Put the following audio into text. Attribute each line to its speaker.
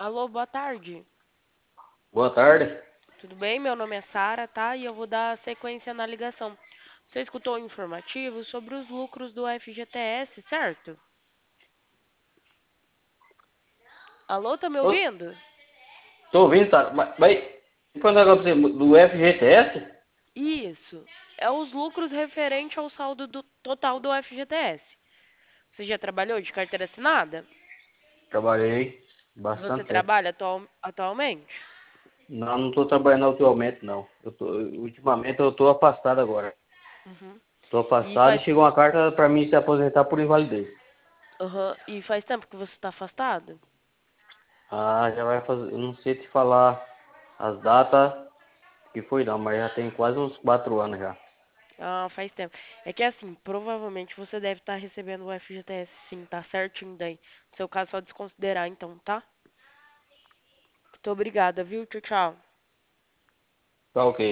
Speaker 1: Alô, boa tarde.
Speaker 2: Boa tarde.
Speaker 1: Tudo bem? Meu nome é Sara, tá? E eu vou dar sequência na ligação. Você escutou o informativo sobre os lucros do FGTS, certo? Alô, tá me
Speaker 2: Tô,
Speaker 1: ouvindo?
Speaker 2: tô ouvindo, tá? Mas foi um negócio do FGTS?
Speaker 1: Isso. É os lucros referente ao saldo total do FGTS. Você já trabalhou de carteira assinada?
Speaker 2: Trabalhei
Speaker 1: Você
Speaker 2: bastante tempo.
Speaker 1: trabalha atualmente?
Speaker 2: Não tô trabalhando atualmente, não. Ultimamente eu tô afastado agora.
Speaker 1: Uhum.
Speaker 2: Tô
Speaker 1: E
Speaker 2: afastado e
Speaker 1: faz,
Speaker 2: chegou uma carta para mim se aposentar por invalidez.
Speaker 1: uhum. E faz tempo que você está afastado?
Speaker 2: Ah, já vai fazer, eu não sei te falar as datas que foi não, mas já tem quase uns 4 anos já.
Speaker 1: Ah, faz tempo. É que assim, provavelmente você deve estar recebendo o FGTS sim, tá certinho daí. No seu caso, só desconsiderar então, tá? Muito obrigada, viu? Tchau, tchau.
Speaker 2: Tá ok.